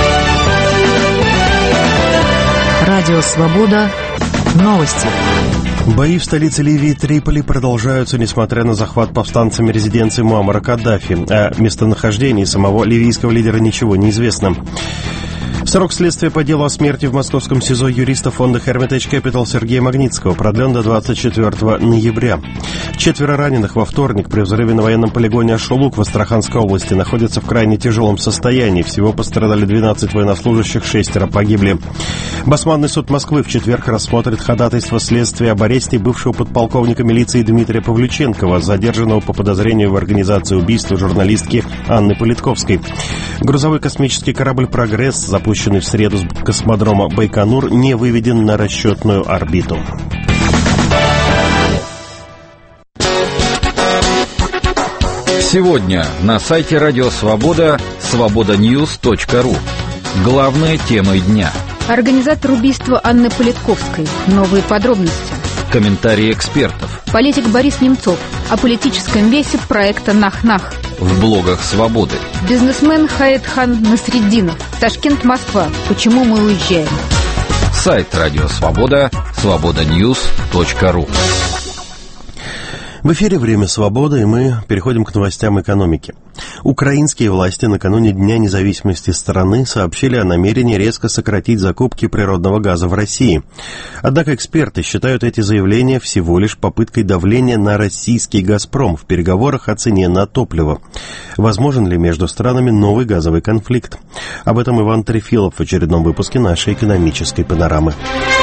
Speaker 6: Радио «Свобода». Новости.
Speaker 1: Бои в столице Ливии Триполи продолжаются, несмотря на захват повстанцами резиденции Муаммара Каддафи. О местонахождении самого ливийского лидера ничего не известно. Срок следствия по делу о смерти в московском СИЗО юриста фонда Hermitage Capital Сергея Магнитского продлен до 24 ноября. 4 раненых во вторник при взрыве на военном полигоне Ашулук в Астраханской области находятся в крайне тяжелом состоянии. Всего пострадали 12 военнослужащих, 6 погибли. Басманный суд Москвы в четверг рассмотрит ходатайство следствия об аресте бывшего подполковника милиции Дмитрия Павлюченкова, задержанного по подозрению в организации убийства журналистки Анны Политковской. Грузовой космический корабль «Прогресс», запущенный в среду с космодрома Байконур, не выведен на расчетную орбиту.
Speaker 4: Сегодня на сайте Радио Свобода свободаньюз.ру. Главные темы дня.
Speaker 6: Организатор убийства Анны Политковской. Новые подробности.
Speaker 4: Комментарии экспертов.
Speaker 6: Политик Борис Немцов о политическом весе проекта «Нах-Нах».
Speaker 4: В блогах «Свободы».
Speaker 6: Бизнесмен Хаэтхан Насреддинов. Ташкент, Москва. Почему мы уезжаем?
Speaker 4: Сайт Радио Свобода свободаньюз.ру.
Speaker 1: В эфире «Время свободы», и мы переходим к новостям экономики. Украинские власти накануне Дня независимости страны сообщили о намерении резко сократить закупки природного газа в России. Однако эксперты считают эти заявления всего лишь попыткой давления на российский «Газпром» в переговорах о цене на топливо. Возможен ли между странами новый газовый конфликт? Об этом Иван Трефилов в очередном выпуске нашей экономической панорамы.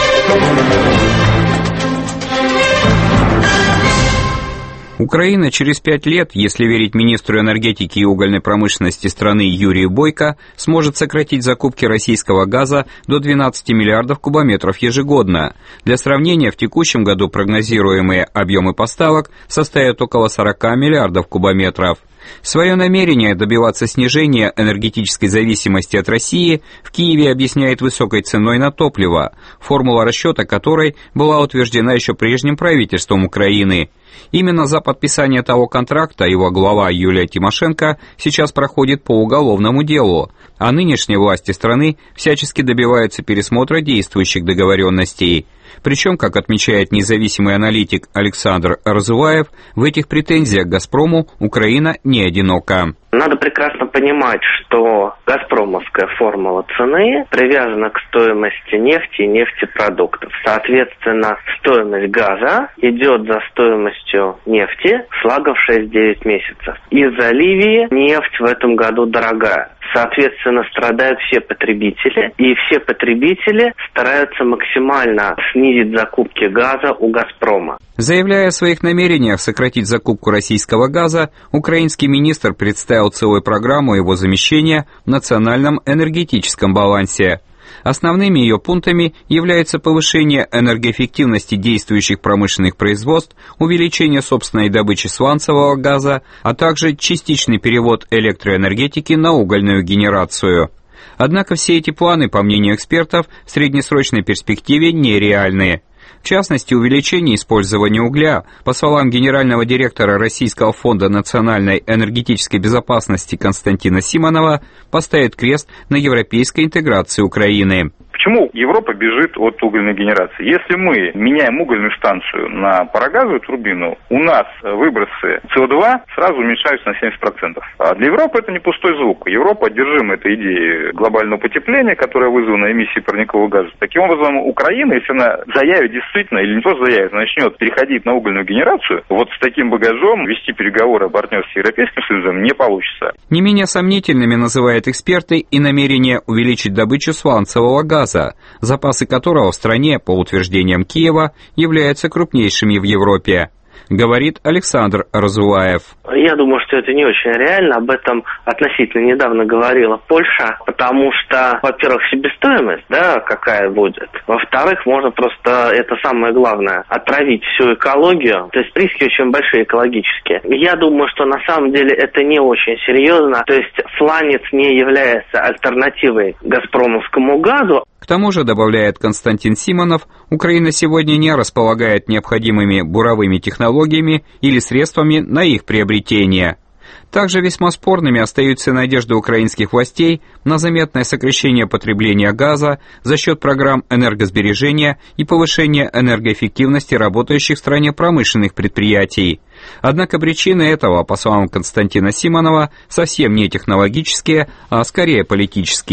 Speaker 7: Украина через 5 лет, если верить министру энергетики и угольной промышленности страны Юрию Бойко, сможет сократить закупки российского газа до 12 миллиардов кубометров ежегодно. Для сравнения, в текущем году прогнозируемые объемы поставок составят около 40 миллиардов кубометров. Свое намерение добиваться снижения энергетической зависимости от России в Киеве объясняет высокой ценой на топливо, формула расчета которой была утверждена еще прежним правительством Украины. Именно за подписание того контракта его глава Юлия Тимошенко сейчас проходит по уголовному делу, а нынешние власти страны всячески добиваются пересмотра действующих договоренностей. Причем, как отмечает независимый аналитик Александр Разуваев, в этих претензиях к «Газпрому» Украина не одинока.
Speaker 8: Надо прекрасно понимать, что газпромовская формула цены привязана к стоимости нефти и нефтепродуктов. Соответственно, стоимость газа идет за стоимостью нефти с лагом в 6-9 месяцев. Из-за Ливии нефть в этом году дорогая. Соответственно, страдают все потребители, и все потребители стараются максимально снизить закупки газа у «Газпрома».
Speaker 7: Заявляя о своих намерениях сократить закупку российского газа, украинский министр представил целую программу его замещения в национальном энергетическом балансе. Основными ее пунктами являются повышение энергоэффективности действующих промышленных производств, увеличение собственной добычи сланцевого газа, а также частичный перевод электроэнергетики на угольную генерацию. Однако все эти планы, по мнению экспертов, в среднесрочной перспективе нереальные. В частности, увеличение использования угля, по словам генерального директора Российского фонда национальной энергетической безопасности Константина Симонова, поставит крест на европейской интеграции Украины.
Speaker 9: Почему Европа бежит от угольной генерации? Если мы меняем угольную станцию на парогазовую турбину, у нас выбросы СО2 сразу уменьшаются на 70%. А для Европы это не пустой звук. Европа одержима этой идеей глобального потепления, которая вызвана эмиссией парникового газа. Таким образом, Украина, если она заявит действительно, или не просто заявит, начнет переходить на угольную генерацию, вот с таким багажом вести переговоры о партнерстве с Европейским Союзом не получится.
Speaker 7: Не менее сомнительными называют эксперты и намерение увеличить добычу сланцевого газа, запасы которого в стране, по утверждениям Киева, являются крупнейшими в Европе. Говорит Александр Разуваев.
Speaker 8: Я думаю, что это не очень реально. Об этом относительно недавно говорила Польша, потому что, во-первых, себестоимость, да, какая будет. Во-вторых, можно просто, это самое главное, отравить всю экологию. То есть риски очень большие экологические. Я думаю, что на самом деле это не очень серьезно. То есть сланец не является альтернативой газпромовскому газу.
Speaker 7: К тому же, добавляет Константин Симонов, Украина сегодня не располагает необходимыми буровыми технологиями или средствами на их приобретение. Также весьма спорными остаются надежды украинских властей на заметное сокращение потребления газа за счет программ энергосбережения и повышения энергоэффективности работающих в стране промышленных предприятий. Однако причины этого, по словам Константина Симонова, совсем не технологические, а скорее политические.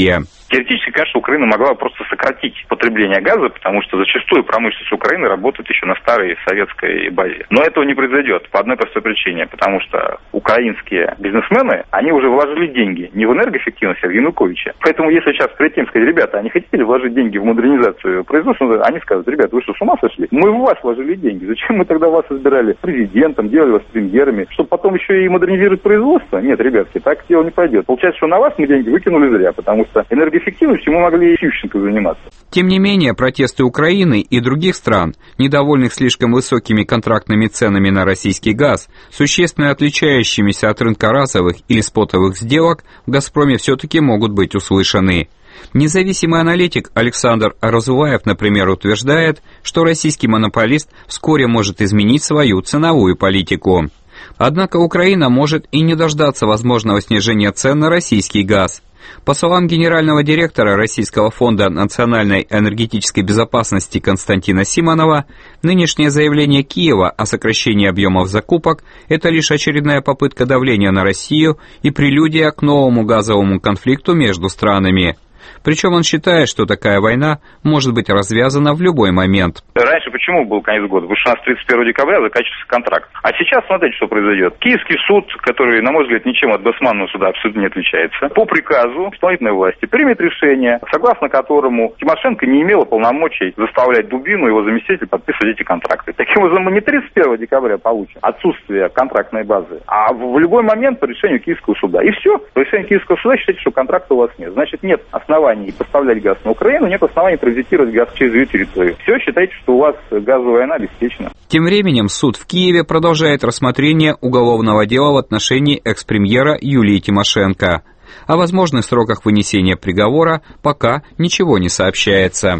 Speaker 9: Теоретически, конечно, Украина могла просто сократить потребление газа, потому что зачастую промышленность Украины работает еще на старой советской базе. Но этого не произойдет по одной простой причине, потому что украинские бизнесмены, они уже вложили деньги не в энергоэффективность, а в Януковича. Поэтому если сейчас прийти и сказать: ребята, а не хотите ли вложить деньги в модернизацию производства, они скажут: ребята, вы что, с ума сошли? Мы в вас вложили деньги. Зачем мы тогда вас избирали президентом, делали вас премьерами, чтобы потом еще и модернизировать производство? Нет, ребятки, так дело не пойдет. Получается, что на вас мы деньги выкинули зря, потому что энергоэффективностью мы могли и Ющенко заниматься.
Speaker 7: Тем не менее, протесты Украины и других стран, недовольных слишком высокими контрактными ценами на российский газ, существенно отличающимися от рынка разовых или спотовых сделок, в «Газпроме» все-таки могут быть услышаны. Независимый аналитик Александр Разуваев, например, утверждает, что российский монополист вскоре может изменить свою ценовую политику. Однако Украина может и не дождаться возможного снижения цен на российский газ. По словам генерального директора Российского фонда национальной энергетической безопасности Константина Симонова, нынешнее заявление Киева о сокращении объемов закупок – это лишь очередная попытка давления на Россию и прелюдия к новому газовому конфликту между странами. Причем он считает, что такая война может быть развязана в любой момент.
Speaker 9: Раньше почему был конец года? Потому что у нас 31 декабря заканчивается контракт. А сейчас смотрите, что произойдет. Киевский суд, который, на мой взгляд, ничем от Басманного суда абсолютно не отличается, по приказу исполнительной власти примет решение, согласно которому Тимошенко не имела полномочий заставлять Дубину и его заместителя подписывать эти контракты. Таким образом, мы не 31 декабря получим отсутствие контрактной базы, а в любой момент по решению Киевского суда. И все. По решению Киевского суда считайте, что контракта у вас нет. Значит, нет оснований поставлять газ на Украину, нет оснований транзитировать газ через ее территорию. Все, считайте, что у вас газовая война обеспечена.
Speaker 7: Тем временем суд в Киеве продолжает рассмотрение уголовного дела в отношении экс-премьера Юлии Тимошенко. О возможных сроках вынесения приговора пока ничего не сообщается.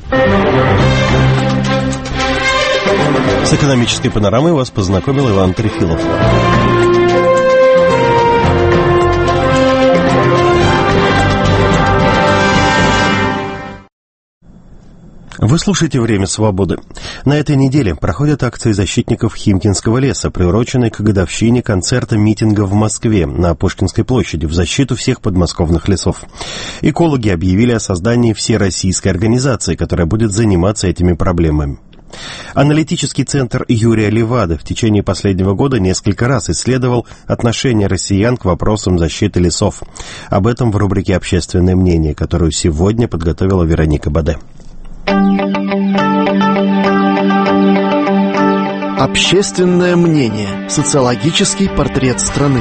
Speaker 1: С экономической панорамой вас познакомил Иван Трефилов. Вы слушаете «Время свободы». На этой неделе проходят акции защитников Химкинского леса, приуроченные к годовщине концерта-митинга в Москве на Пушкинской площади в защиту всех подмосковных лесов. Экологи объявили о создании всероссийской организации, которая будет заниматься этими проблемами. Аналитический центр Юрия Левады в течение последнего года несколько раз исследовал отношение россиян к вопросам защиты лесов. Об этом в рубрике «Общественное мнение», которую сегодня подготовила Вероника Баде.
Speaker 10: Общественное мнение. Социологический портрет страны.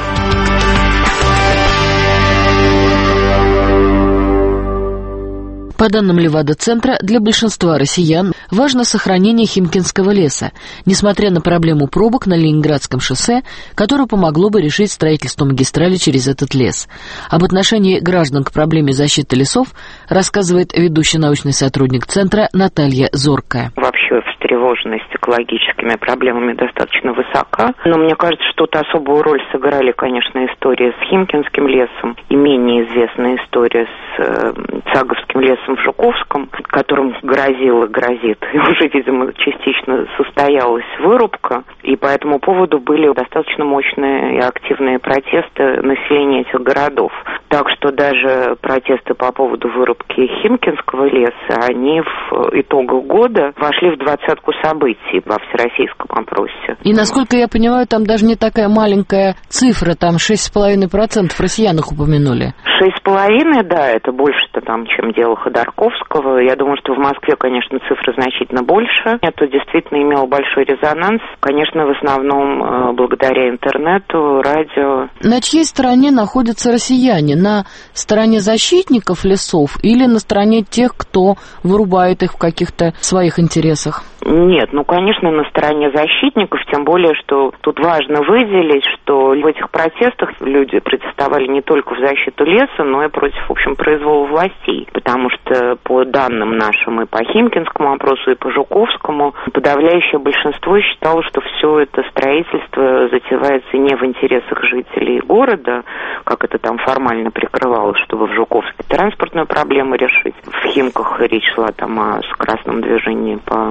Speaker 12: По данным Левада-центра, для большинства россиян важно сохранение Химкинского леса, несмотря на проблему пробок на Ленинградском шоссе, которое помогло бы решить строительство магистрали через этот лес. Об отношении граждан к проблеме защиты лесов рассказывает ведущий научный сотрудник центра Наталья Зоркая.
Speaker 14: Вообще встревоженность экологическими проблемами достаточно высока, но мне кажется, что тут особую роль сыграли, конечно, история с Химкинским лесом и менее известная история с Цаговским лесом в Жуковском, которым грозит, и уже, видимо, частично состоялась вырубка, и по этому поводу были достаточно мощные и активные протесты населения этих городов. Так что даже протесты по поводу вырубки Химкинского леса, они в итогах года вошли в двадцатку событий во всероссийском опросе.
Speaker 12: И, насколько я понимаю, там даже не такая маленькая цифра, там 6,5% россиян их упомянули.
Speaker 14: 6,5%, да, это больше-то там, чем дело Ходорковского. Я думаю, что в Москве, конечно, цифра значительно больше. Это действительно имело большой резонанс. Конечно, в основном благодаря интернету, радио.
Speaker 12: На чьей стороне находятся россияне? На стороне защитников лесов или на стороне тех, кто вырубает их в каких-то своих интересах?
Speaker 14: Нет, конечно, на стороне защитников, тем более, что тут важно выделить, что в этих протестах люди протестовали не только в защиту леса, но и против, в общем, произвола властей, потому что по данным нашим и по Химкинскому опросу, и по Жуковскому, подавляющее большинство считало, что все это строительство затевается не в интересах жителей города, как это там формально прикрывалось, чтобы в Жуковске транспортную проблему решить. В Химках речь шла там о скоростном движении по Ленинграду,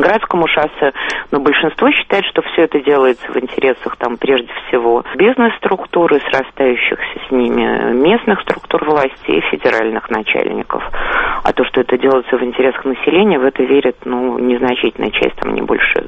Speaker 14: Ленинградскому шоссе, но большинство считает, что все это делается в интересах, там, прежде всего, бизнес-структуры, срастающихся с ними местных структур власти и федеральных начальников. А то, что это делается в интересах населения, в это верит, незначительная часть, там, не больше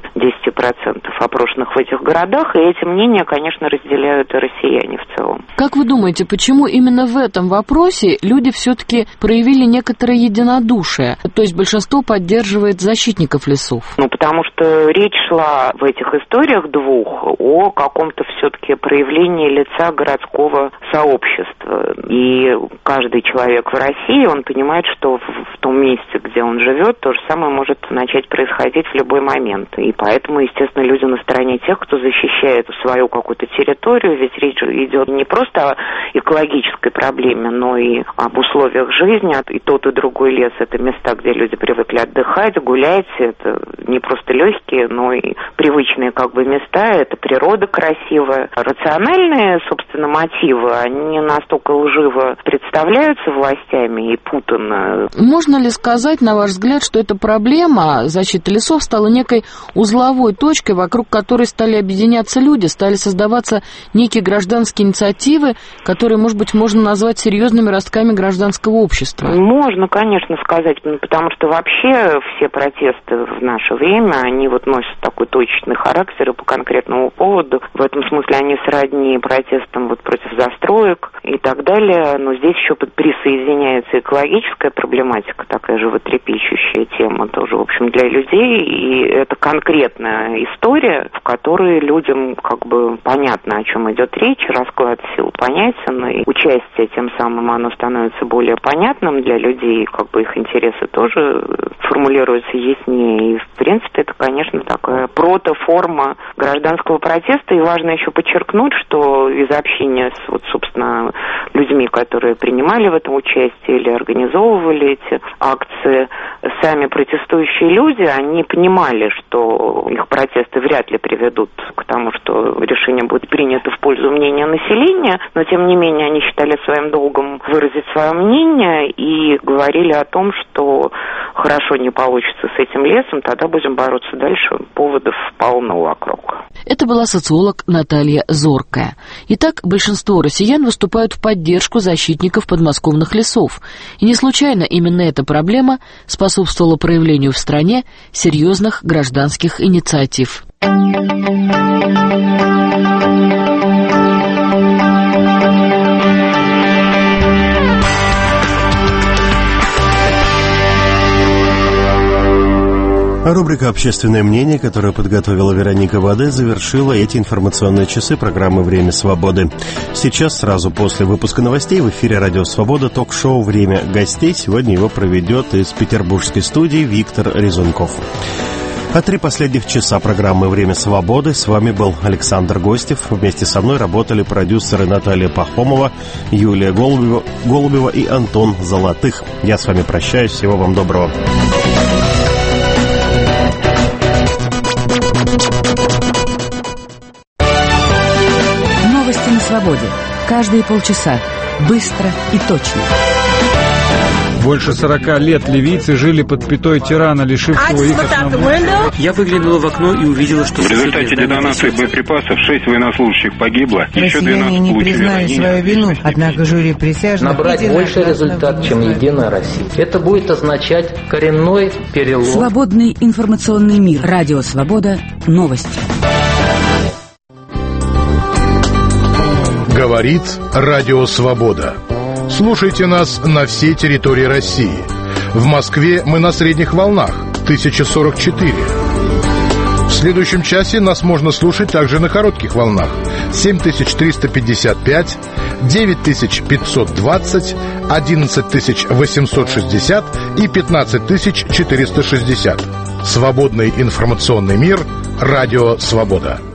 Speaker 14: 10% опрошенных в этих городах, и эти мнения, конечно, разделяют и россияне в целом.
Speaker 12: Как вы думаете, почему именно в этом вопросе люди все-таки проявили некоторое единодушие? То есть большинство поддерживает защитников лесов?
Speaker 14: Потому что речь шла в этих историях двух о каком-то все-таки проявлении лица городского сообщества. И каждый человек в России, он понимает, что в том месте, где он живет, то же самое может начать происходить в любой момент. И поэтому, естественно, люди на стороне тех, кто защищает свою какую-то территорию, ведь речь идет не просто о экологической проблеме, но и об условиях жизни. И тот, и другой лес — это места, где люди привыкли отдыхать, гулять. Это не просто легкие, но и привычные места. Это природа красивая. Рациональные, собственно, мотивы, они настолько лживо представляются властями и путанно.
Speaker 12: Можно ли сказать, на ваш взгляд, что эта проблема защиты лесов стала некой узловой точкой, вокруг которой стали объединяться люди, стали создаваться некие гражданские инициативы, которые, может быть, можно назвать серьезными ростками гражданского общества?
Speaker 14: Можно, конечно, сказать, потому что вообще все протесты в наше время, они носят такой точечный характер и по конкретному поводу. В этом смысле они сродни протестам против застроек и так далее. Но здесь еще присоединяется экологическая проблематика, такая животрепещущая тема тоже, в общем, для людей. И это конкретная история, в которой людям понятно, о чем идет речь, расклад сил понятен, и участие тем самым оно становится более понятным для людей, их интересы тоже формулируются яснее. И, в принципе, это, конечно, такая протоформа гражданского протеста. И важно еще подчеркнуть, что из общения с, собственно, людьми, которые принимали в этом участие или организовывали эти акции, сами протестующие люди, они понимали, что их протесты вряд ли приведут к тому, что решение будет принято в пользу мнения населения, но, тем не менее, они считали своим долгом выразить свое мнение и говорили о том, что хорошо не получится с этим лесом, тогда будем бороться дальше, поводов полно вокруг.
Speaker 12: Это была социолог Наталья Зоркая. Итак, большинство россиян выступают в поддержку защитников подмосковных лесов. И не случайно именно эта проблема способствовала проявлению в стране серьезных гражданских инициатив.
Speaker 1: Рубрика «Общественное мнение», которую подготовила Вероника Ваде, завершила эти информационные часы программы «Время свободы». Сейчас, сразу после выпуска новостей, в эфире «Радио Свобода» ток-шоу «Время гостей». Сегодня его проведет из петербургской студии Виктор Резунков. А 3 последних часа программы «Время свободы» с вами был Александр Гостев. Вместе со мной работали продюсеры Наталья Пахомова, Юлия Голубева и Антон Золотых. Я с вами прощаюсь. Всего вам доброго.
Speaker 6: Новости на свободе. Каждые полчаса. Быстро и точно.
Speaker 11: Больше 40 лет ливийцы жили под пятой тирана, лишившего их основного...
Speaker 15: Я выглянула в окно и увидела, что...
Speaker 9: В результате детонации боеприпасов 6 военнослужащих погибло, еще 12
Speaker 16: не признали свою вину, однако жюри присяжных...
Speaker 15: Набрать больший результат, чем «Единая Россия». Это будет означать коренной перелом.
Speaker 6: Свободный информационный мир. Радио Свобода. Новости.
Speaker 17: Говорит Радио Свобода. Слушайте нас на всей территории России. В Москве мы на средних волнах 1044. В следующем часе нас можно слушать также на коротких волнах 7355, 9520, 11860 и 15460. Свободный информационный мир. Радио Свобода.